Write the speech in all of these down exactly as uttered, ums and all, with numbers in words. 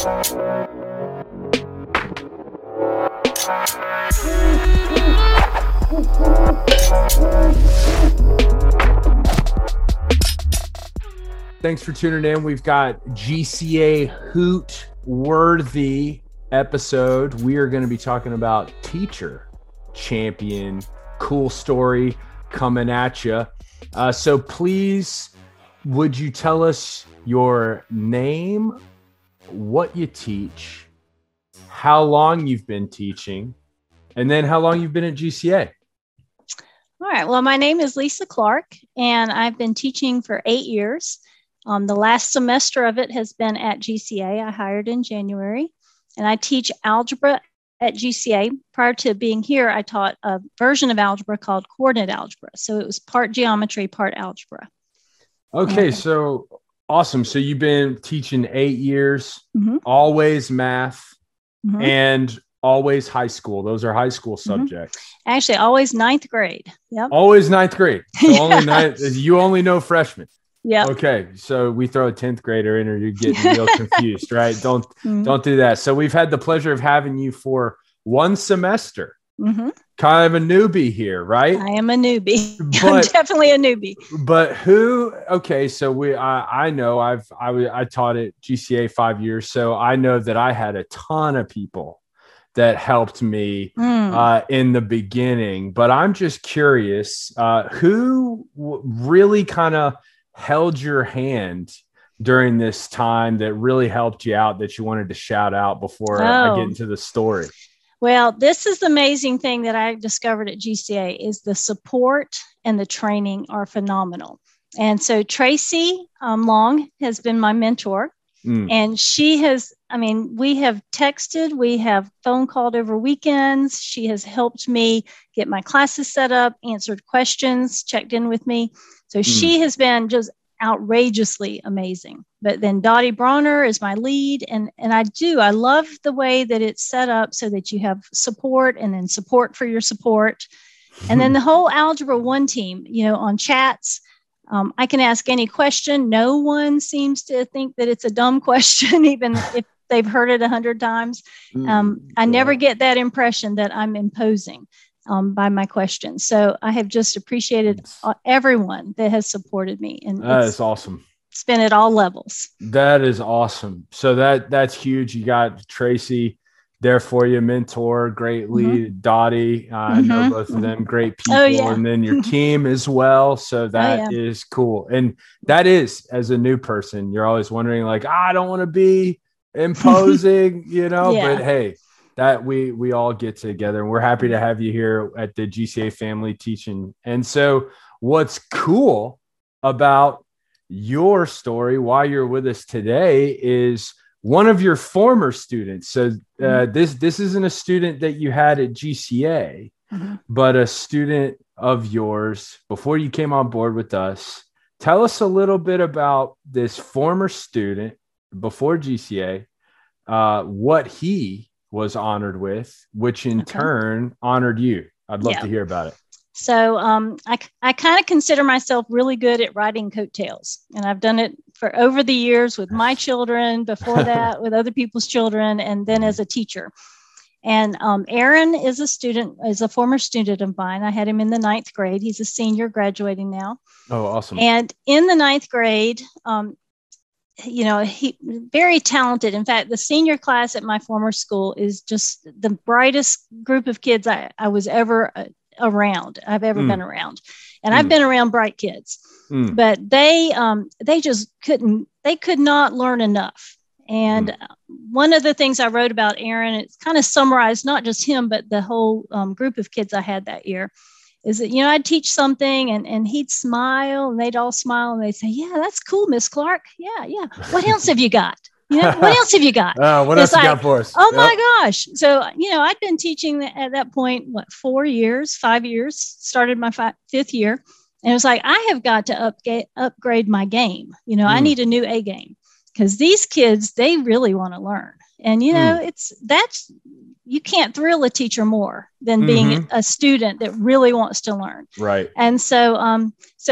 Thanks for tuning in. We've got G C A Hoot worthy episode. We are going to be talking about teacher champion. Cool story coming at you. Uh, so please, would you tell us your name, what you teach, how long you've been teaching, and then how long you've been at G C A? All right. Well, my name is Lisa Clark, and I've been teaching for eight years. Um, the last semester of it has been at G C A. I hired in January, and I teach algebra at G C A. Prior to being here, I taught a version of algebra called coordinate algebra. So it was part geometry, part algebra. Okay, and, so awesome. So you've been teaching eight years, mm-hmm. always math, mm-hmm. and always high school. Those are high school subjects. Mm-hmm. Actually, always ninth grade. Yep. Always ninth grade. So yes. only ninth, you only know freshmen. Yeah. Okay. So we throw a tenth grader in, or you're getting real confused, right? Don't mm-hmm. don't do that. So we've had the pleasure of having you for one semester. Mm-hmm. Kind of a newbie here, right? I am a newbie. But, I'm definitely a newbie. But who? Okay. So we, I, I know I've I I taught at G C A five years, so I know that I had a ton of people that helped me mm. uh, in the beginning. But I'm just curious, uh, who w- really kind of held your hand during this time that really helped you out that you wanted to shout out before oh. I get into the story? Well, this is the amazing thing that I discovered at G C A is the support and the training are phenomenal. And so Tracy um, Long has been my mentor. Mm. And she has, I mean, we have texted, we have phone called over weekends. She has helped me get my classes set up, answered questions, checked in with me. So mm. she has been just outrageously amazing. But then Dottie Bronner is my lead. And, and I do, I love the way that it's set up so that you have support and then support for your support. And then the whole Algebra One team, you know, on chats, um, I can ask any question. No one seems to think that it's a dumb question, even if they've heard it a hundred times. Um, I never get that impression that I'm imposing um, by my questions. So I have just appreciated everyone that has supported me. And that is awesome. It's been at all levels. That is awesome. So that that's huge. You got Tracy there for you, mentor, great lead, mm-hmm. Dottie. Uh, mm-hmm. I know both of them, great people. Oh, yeah. And then your team as well. So that oh, yeah. is cool. And that is, as a new person, you're always wondering like, ah, I don't want to be imposing, you know, yeah. but hey, that we, we all get together and we're happy to have you here at the G C A family teaching. And so what's cool about your story, why you're with us today, is one of your former students. So uh, mm-hmm. this this isn't a student that you had at G C A, mm-hmm. but a student of yours before you came on board with us. Tell us a little bit about this former student before G C A, uh, what he was honored with, which in okay. turn honored you. I'd love yeah. to hear about it. So um, I, I kind of consider myself really good at riding coattails. And I've done it for over the years with my children, before that with other people's children, and then as a teacher. And um, Aaron is a student, is a former student of mine. I had him in the ninth grade. He's a senior graduating now. Oh, awesome. And in the ninth grade, um, you know, he very talented. In fact, the senior class at my former school is just the brightest group of kids I, I was ever uh, around, I've ever mm. been around. And mm. I've been around bright kids, mm. but they, um, they just couldn't, they could not learn enough. And mm. one of the things I wrote about Aaron, it's kind of summarized, not just him, but the whole um, group of kids I had that year, is that, you know, I'd teach something and, and he'd smile and they'd all smile and they'd say, yeah, that's cool, Miss Clark. Yeah. Yeah. What else have you got? You know, what else have you got? Uh, what it's else like, you got for us? Oh yep. my gosh. So, you know, I'd been teaching at that point, what, four years, five years, started my five, fifth year. And it was like, I have got to upga- upgrade my game. You know, mm. I need a new A game because these kids, they really want to learn. And, you know, mm. it's, that's, you can't thrill a teacher more than being mm-hmm. a student that really wants to learn. Right. And so, um, so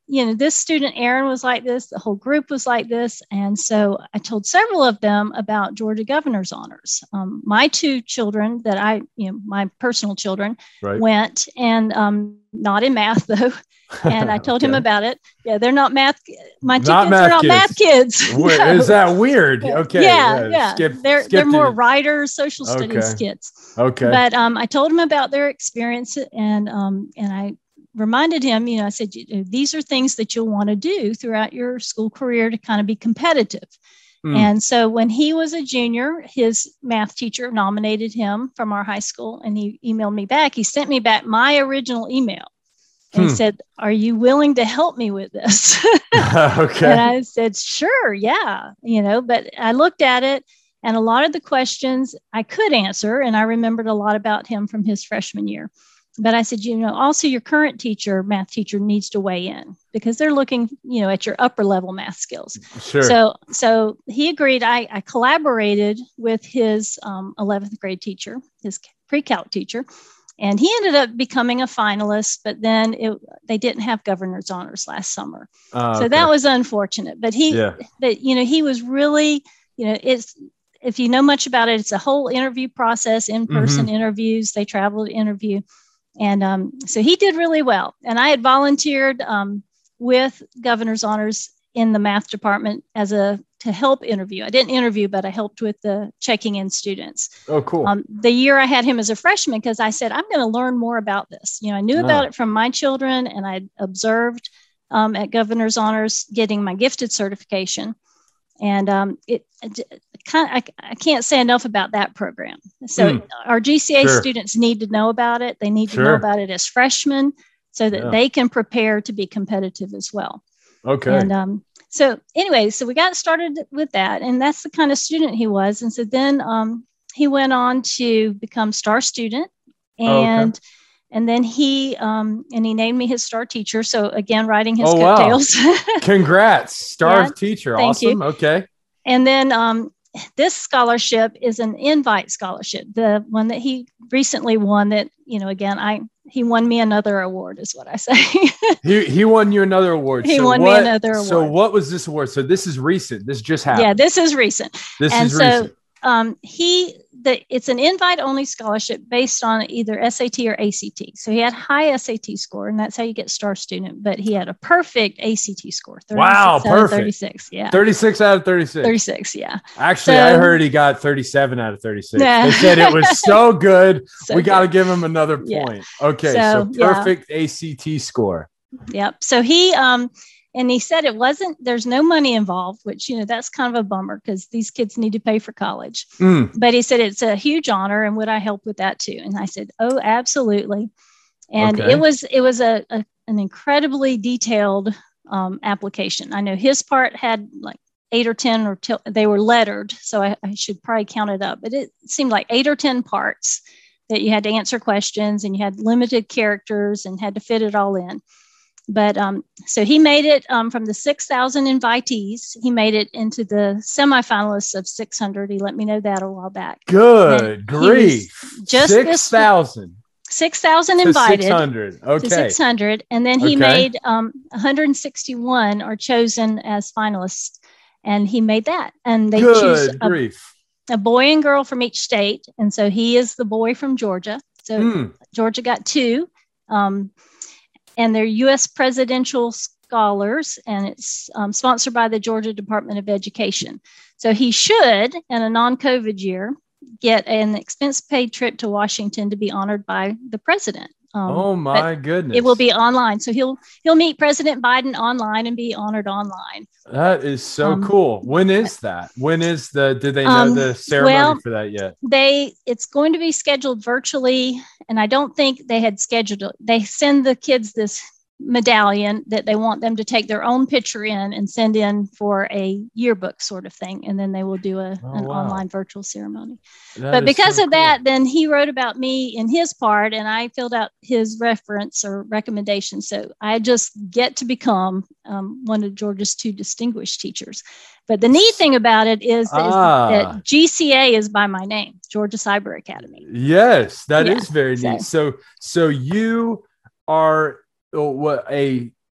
you know, this student, Aaron, was like this. The whole group was like this. And so I told several of them about Georgia Governor's Honors. Um, my two children that I, you know, my personal children right. went, and um, not in math though. And I told okay. him about it. Yeah, they're not math. My two not kids are not kids. math kids. No. Is that weird? Okay. Yeah, yeah. yeah. Skip, they're skip they're more writers, social studies okay. kids. Okay. But um, I told him about their experience, and um, and I reminded him, you know, I said, these are things that you'll want to do throughout your school career to kind of be competitive. Mm. And so when he was a junior, his math teacher nominated him from our high school, and he emailed me back. He sent me back my original email. And hmm. he said, are you willing to help me with this? Okay. And I said, sure, yeah. You know, but I looked at it, and a lot of the questions I could answer, and I remembered a lot about him from his freshman year. But I said, you know, also your current teacher, math teacher, needs to weigh in, because they're looking, you know, at your upper level math skills. Sure. So, so he agreed. I, I collaborated with his um, eleventh grade teacher, his pre-calc teacher, and he ended up becoming a finalist. But then it, they didn't have Governor's Honors last summer, uh, so okay. that was unfortunate. But he, yeah. but you know, he was really, you know, it's. If you know much about it, it's a whole interview process, in-person mm-hmm. interviews. They travel to interview. And um, so he did really well. And I had volunteered um, with Governor's Honors in the math department as a to help interview. I didn't interview, but I helped with the checking in students. Oh, cool. Um, the year I had him as a freshman, because I said, I'm going to learn more about this. You know, I knew oh. about it from my children, and I observed um, at Governor's Honors getting my gifted certification. And um, it, it kind of, I, I can't say enough about that program. So mm. our G C A sure. students need to know about it. They need to sure. know about it as freshmen, so that yeah. they can prepare to be competitive as well. Okay. And um, so anyway, so we got started with that, and that's the kind of student he was. And so then um, he went on to become star student, and oh, okay. And then he um, and he named me his star teacher. So again, riding his oh, coattails. Wow. Congrats, star yeah, teacher. Thank awesome. You. Okay. And then um, this scholarship is an invite scholarship, the one that he recently won. That, you know, again, I he won me another award, is what I say. he he won you another award. He so won what, me another award. So what was this award? So this is recent. This just happened. Yeah, this is recent. This and is so, recent. Um, he the it's an invite only scholarship based on either S A T or A C T. So he had high S A T score, and that's how you get star student. But he had a perfect A C T score. Wow, perfect. thirty-six, yeah. thirty-six out of thirty-six. thirty-six, yeah. Actually, so, I heard he got thirty-seven out of thirty-six. Yeah. They said it was so good. so we got to give him another point. Yeah. Okay, so, so perfect yeah. A C T score. Yep. So he um. And he said it wasn't, there's no money involved, which, you know, that's kind of a bummer because these kids need to pay for college. Mm. But he said, it's a huge honor. And would I help with that too? And I said, oh, absolutely. And okay. it was, it was a, a an incredibly detailed um, application. I know his part had like eight or ten, or t- they were lettered. So I, I should probably count it up, but it seemed like eight or ten parts that you had to answer questions, and you had limited characters and had to fit it all in. But um, so he made it um, from the six thousand invitees. He made it into the semifinalists of six hundred. He let me know that a while back. Good grief. Just six thousand. six thousand invited. six hundred. Okay. To six hundred. And then he okay. made um, one hundred sixty-one are chosen as finalists. And he made that. And they Good choose a, grief. a boy and girl from each state. And so he is the boy from Georgia. So mm. Georgia got two. Um, and they're U S presidential scholars, and it's um, sponsored by the Georgia Department of Education. So he should, in a non-COVID year, get an expense-paid trip to Washington to be honored by the president. Um, oh my goodness! It will be online, so he'll he'll meet President Biden online and be honored online. That is so um, cool. When is that? When is the? Did they know um, the ceremony well, for that yet? They it's going to be scheduled virtually, and I don't think they had scheduled it. They send the kids this medallion that they want them to take their own picture in and send in for a yearbook sort of thing, and then they will do a, oh, an wow. online virtual ceremony. That but because so of cool. that, then he wrote about me in his part, and I filled out his reference or recommendation. So I just get to become um, one of Georgia's two distinguished teachers. But the neat thing about it is, ah. is that G C A is by my name, Georgia Cyber Academy. Yes, that yeah, is very so. neat. So, so you are what a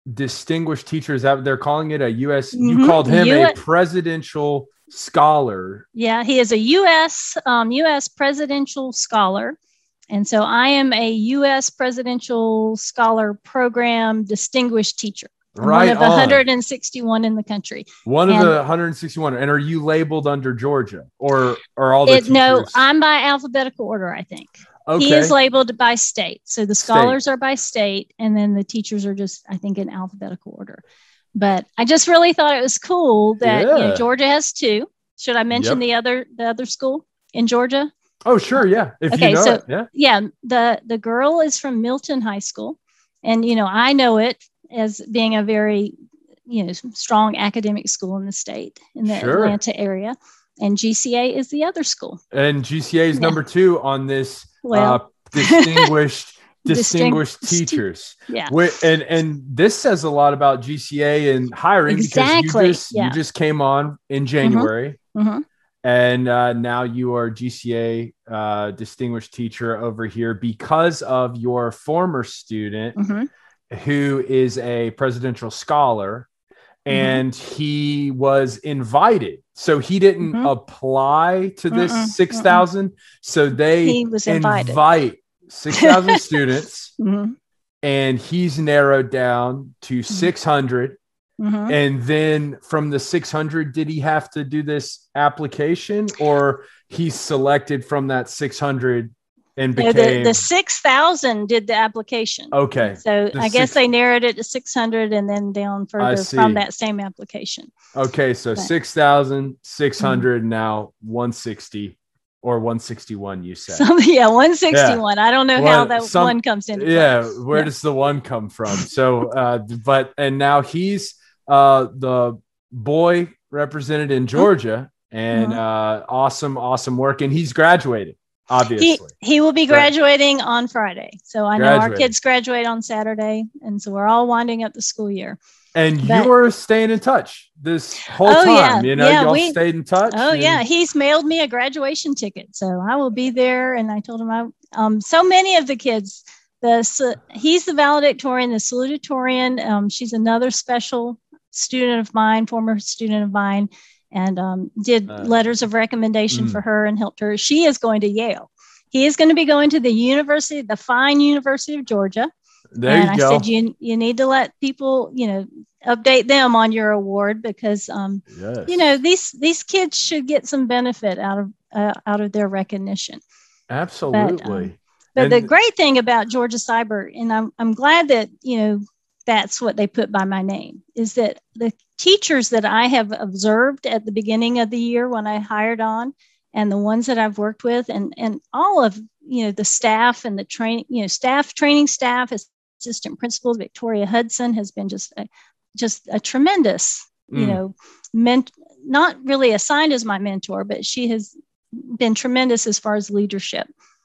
distinguished teacher. Is that they're calling it a U S? Mm-hmm. You called him U S- a presidential scholar. Yeah, he is a U S um, U S presidential scholar. And so I am a U S presidential scholar program distinguished teacher. I'm right, one of the one hundred sixty-one in the country. One and of the one hundred sixty-one. And are you labeled under Georgia, or or all the it, teachers? No, I'm by alphabetical order, I think. Okay. He is labeled by state. So the scholars state. are by state, and then the teachers are just, I think, in alphabetical order. But I just really thought it was cool that yeah. you know, Georgia has two. Should I mention yep. the other the other school in Georgia? Oh, sure. Yeah. If okay, you know so, it. Yeah. Yeah. The, the girl is from Milton High School. And, you know, I know it as being a very, you know, strong academic school in the state, in the sure. Atlanta area. And G C A is the other school. And G C A is yeah. number two on this well, uh, distinguished distinguished teachers. Yeah. And and this says a lot about G C A and hiring exactly. because you just, yeah. you just came on in January. Mm-hmm. Mm-hmm. And uh, now you are G C A uh, distinguished teacher over here because of your former student mm-hmm. who is a presidential scholar, mm-hmm. and he was invited. So he didn't mm-hmm. apply to this mm-mm, six thousand. Mm-mm. So they he was invite six thousand students, mm-hmm. and he's narrowed down to mm-hmm. six hundred. Mm-hmm. And then from the six hundred, did he have to do this application, or he selected from that six hundred and became no, the, the six thousand did the application. Okay. So the I six... guess they narrowed it to six hundred and then down further from that same application. Okay. So but, six thousand, six hundred, mm-hmm. now one sixty or one sixty-one, you said. Some, yeah, one sixty-one. Yeah. I don't know well, how that some, one comes into Yeah. place. Where yeah. does the one come from? So, uh, but, and now he's, Uh, the boy represented in Georgia, and uh, awesome, awesome work. And he's graduated, obviously. He, he will be graduating right. on Friday. So I know our kids graduate on Saturday, and so we're all winding up the school year. And but, you're staying in touch this whole oh, time. Yeah, you know, yeah, y'all we, stayed in touch. Oh, and... yeah. He's mailed me a graduation ticket, so I will be there. And I told him, I um, so many of the kids, the he's the valedictorian, the salutatorian. Um, she's another special student of mine, former student of mine, and um, did uh, letters of recommendation mm. for her and helped her. She is going to Yale. He is going to be going to the university, the fine University of Georgia. There and you I go. said, you, you need to let people, you know, update them on your award because, um, yes. you know, these, these kids should get some benefit out of, uh, out of their recognition. Absolutely. But, um, but the great thing about Georgia Cyber, and I'm, I'm glad that, you know, that's what they put by my name, is that the teachers that I have observed at the beginning of the year when I hired on, and the ones that I've worked with, and, and all of, you know, the staff and the training, you know, staff, training staff, assistant principals, Victoria Hudson has been just a, just a tremendous, mm. you know, ment- not really assigned as my mentor, but she has been tremendous as far as leadership.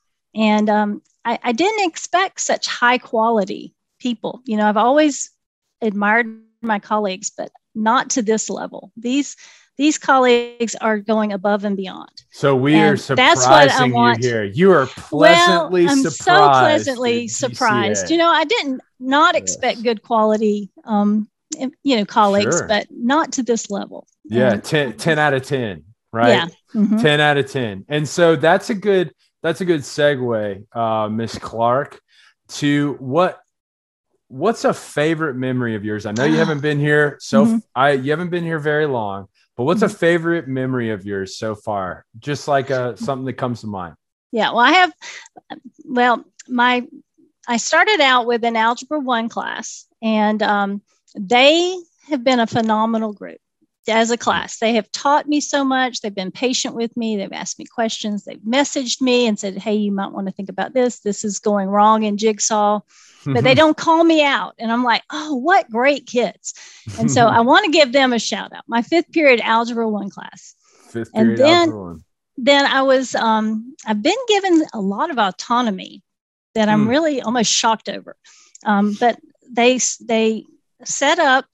And um, I, I didn't expect such high quality people. You know, I've always admired my colleagues, but not to this level. These these colleagues are going above and beyond. So we and are surprising you here. You are pleasantly well, I'm surprised. so pleasantly surprised. You know, I didn't not yes. expect good quality, um, you know, colleagues, sure. but not to this level. Yeah, and, ten, ten out of ten, right? Yeah, mm-hmm. ten out of ten. And so that's a good that's a good segue, uh, Miss Clark, to what. What's a favorite memory of yours? I know you haven't been here so mm-hmm. I you haven't been here very long, but what's a favorite memory of yours so far? Just like a, something that comes to mind. Yeah, well, I have. Well, my I started out with an Algebra One class, and um, they have been a phenomenal group as a class. They have taught me so much. They've been patient with me. They've asked me questions. They've messaged me and said, "Hey, you might want to think about this. This is going wrong in Jigsaw." But they don't call me out. And I'm like, oh, what great kids. And so I want to give them a shout out. My fifth period Algebra One class. Fifth period and then, Algebra One. Then I was, um, I've been given a lot of autonomy that I'm mm. really almost shocked over. Um, but they, they set up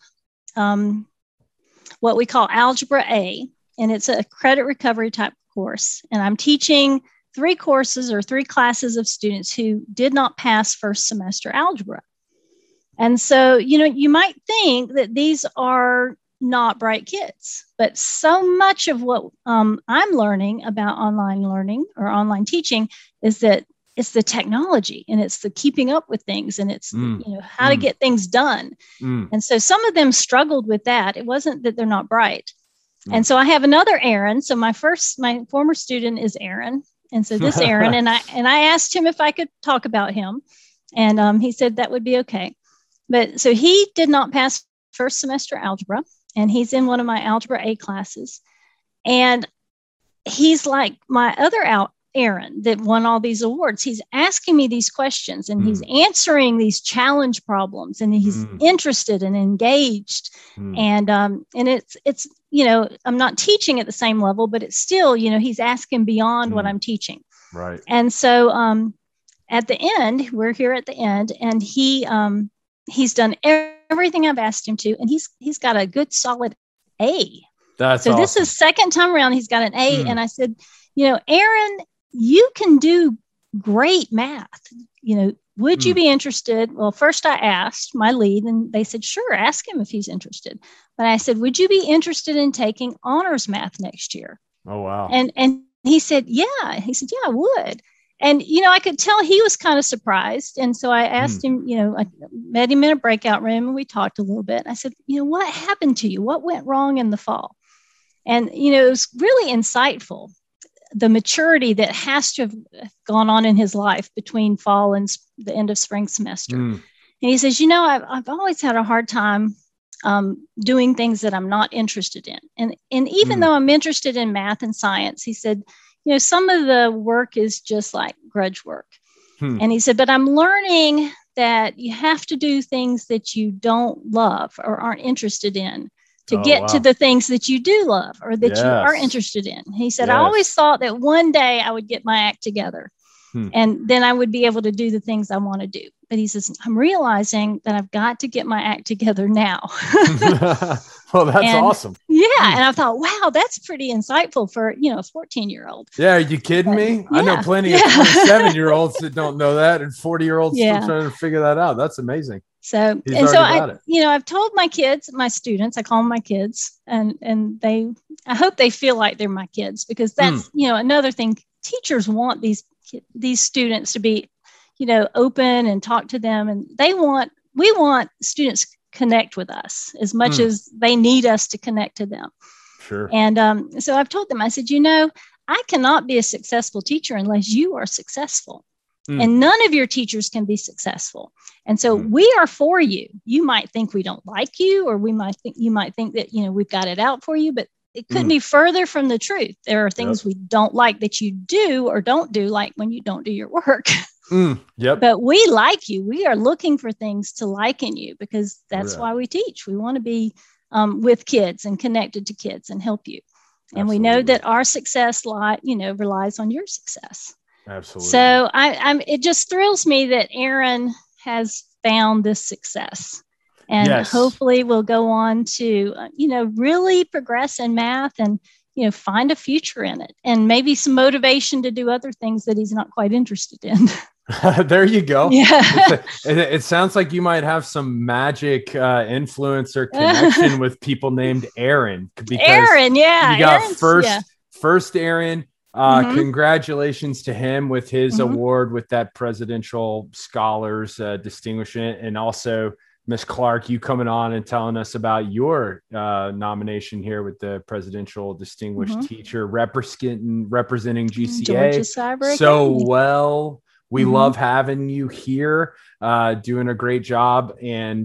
um, what we call Algebra A, and it's a credit recovery type course. And I'm teaching three courses or three classes of students who did not pass first semester algebra. And so, you know, you might think that these are not bright kids, but so much of what um, I'm learning about online learning or online teaching is that it's the technology and it's the keeping up with things and it's, mm. you know, how mm. to get things done. Mm. And so some of them struggled with that. It wasn't that they're not bright. Mm. And so I have another Aaron. So my first, my former student is Aaron. And so this Aaron, and I, and I asked him if I could talk about him. And um, he said that would be okay. But so he did not pass first semester algebra, and he's in one of my algebra A classes. And he's like my other out Aaron that won all these awards. He's asking me these questions and mm. he's answering these challenge problems, and he's mm. interested and engaged. Mm. And, um, and it's, it's, you know, I'm not teaching at the same level, but it's still, you know, he's asking beyond mm. what I'm teaching. Right. And so, um, at the end, we're here at the end, and he, um, he's done everything I've asked him to, and he's, he's got a good solid A. That's so awesome. This is second time around. He's got an A. Mm. And I said, you know, Aaron, you can do great math. You know, would mm. you be interested? Well, first I asked my lead, and they said, sure, ask him if he's interested. But I said, would you be interested in taking honors math next year? Oh, wow. And, and he said, yeah. He said, yeah, I would. And, you know, I could tell he was kind of surprised. And so I asked mm. him, you know, I met him in a breakout room and we talked a little bit. I said, you know, what happened to you? What went wrong in the fall? And, you know, it was really insightful, the maturity that has to have gone on in his life between fall and the end of spring semester. Mm. And he says, you know, I've, I've always had a hard time um, doing things that I'm not interested in. And, and even mm. though I'm interested in math and science, he said, you know, some of the work is just like grudge work. Hmm. And he said, but I'm learning that you have to do things that you don't love or aren't interested in to oh, get wow. to the things that you do love or that yes. you are interested in. He said, yes. I always thought that one day I would get my act together hmm. and then I would be able to do the things I want to do. But he says, I'm realizing that I've got to get my act together now. Well, that's and, awesome. Yeah. And I thought, wow, that's pretty insightful for, you know, a fourteen year old. Yeah. Are you kidding me? Yeah. I know plenty yeah. of twenty-seven year olds that don't know that, and forty year olds yeah. still trying to figure that out. That's amazing. So, He's and so I, it. you know, I've told my kids, my students, I call them my kids, and, and they, I hope they feel like they're my kids, because that's, mm. you know, another thing. Teachers want these, these students to be, you know, open and talk to them. And they want, we want students connect with us as much mm. as they need us to connect to them. Sure. And um, so I've told them, I said, you know, I cannot be a successful teacher unless you are successful. Mm. And none of your teachers can be successful. And so mm. we are for you. You might think we don't like you, or we might think, you might think that, you know, we've got it out for you, but it couldn't mm. be further from the truth. There are things yep. we don't like that you do or don't do, like when you don't do your work. Mm, yep. But we like you. We are looking for things to like in you, because that's yeah. why we teach. We want to be um, with kids and connected to kids and help you. And Absolutely. We know that our success, li- you know, relies on your success. Absolutely. So I, I'm. It just thrills me that Aaron has found this success, and yes. hopefully will go on to, uh, you know, really progress in math and, you know, find a future in it, and maybe some motivation to do other things that he's not quite interested in. There you go. Yeah. it, it sounds like you might have some magic uh, influence or connection with people named Aaron. Because Aaron, yeah. You got Aaron's, first, yeah. first Aaron. Uh, mm-hmm. Congratulations to him with his mm-hmm. award with that Presidential Scholars uh, distinguishment, and also Miss Clark, you coming on and telling us about your uh, nomination here with the Presidential Distinguished mm-hmm. Teacher, representing representing G C A so well. We mm-hmm. love having you here, uh, doing a great job. And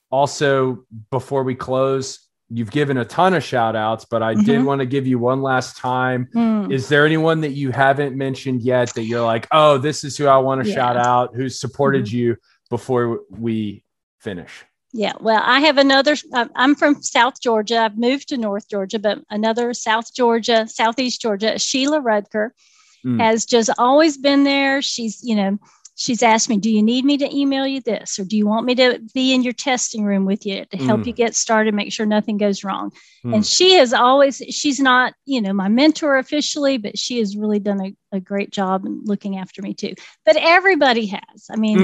also, before we close, you've given a ton of shout outs, but I mm-hmm. did want to give you one last time. Mm. Is there anyone that you haven't mentioned yet that you're like, oh, this is who I want to yeah. shout out, who's supported mm-hmm. you, before we finish? Yeah, well, I have another, uh, I'm from South Georgia. I've moved to North Georgia, but another South Georgia, Southeast Georgia, Sheila Rudker. Mm. has just always been there. She's, you know, she's asked me, do you need me to email you this? Or do you want me to be in your testing room with you to help mm. you get started, make sure nothing goes wrong? Mm. And she has always, she's not, you know, my mentor officially, but she has really done a, a great job in looking after me too. But everybody has. I mean, mm.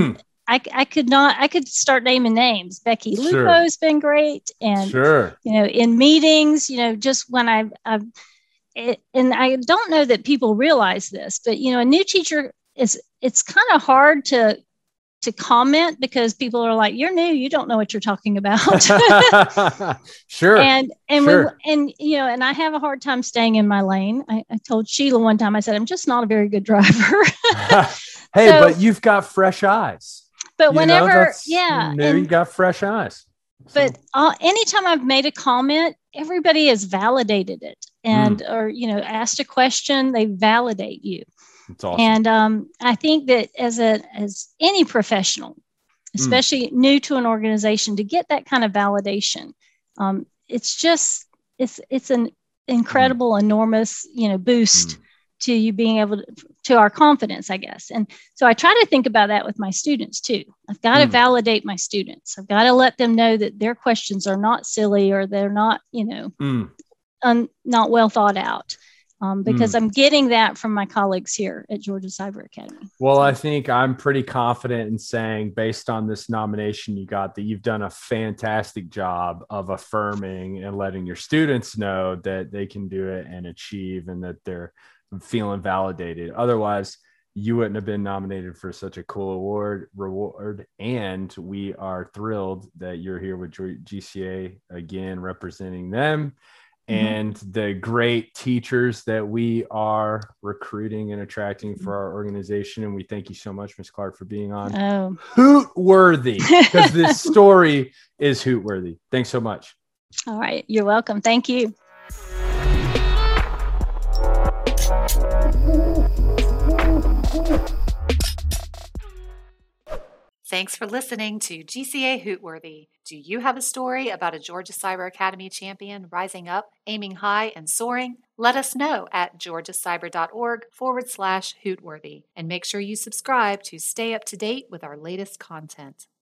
I, I could not, I could start naming names. Becky Sure. Lupo's been great. And, sure. you know, in meetings, you know, just when I've, I've it, and I don't know that people realize this, but, you know, a new teacher is, it's kind of hard to, to comment because people are like, you're new, you don't know what you're talking about. Sure. And, and sure. we, and, you know, and I have a hard time staying in my lane. I, I told Sheila one time, I said, I'm just not a very good driver. Hey, so, but you've got fresh eyes. But you whenever, know, yeah. There you got fresh eyes. So. But uh, anytime I've made a comment, everybody has validated it and, mm. or, you know, asked a question, they validate you. That's awesome. And um, I think that as a as any professional, especially mm. new to an organization, to get that kind of validation, um, it's just it's it's an incredible, mm. enormous, you know, boost mm. to you being able to, to our confidence, I guess. And so I try to think about that with my students too. I've got mm. to validate my students. I've got to let them know that their questions are not silly or they're not, you know, mm. un, not well thought out. Um, because mm. I'm getting that from my colleagues here at Georgia Cyber Academy. Well, so. I think I'm pretty confident in saying, based on this nomination you got, that you've done a fantastic job of affirming and letting your students know that they can do it and achieve and that they're feeling validated. Otherwise, you wouldn't have been nominated for such a cool award reward. And we are thrilled that you're here with G C A again, representing them. And the great teachers that we are recruiting and attracting for our organization. And we thank you so much, Miz Clark, for being on oh. Hoot-worthy, because this story is hoot-worthy. Thanks so much. All right. You're welcome. Thank you. Thanks for listening to G C A Hoot-worthy. Do you have a story about a Georgia Cyber Academy champion rising up, aiming high, and soaring? Let us know at georgiacyber.org forward slash Hoot-worthy. And make sure you subscribe to stay up to date with our latest content.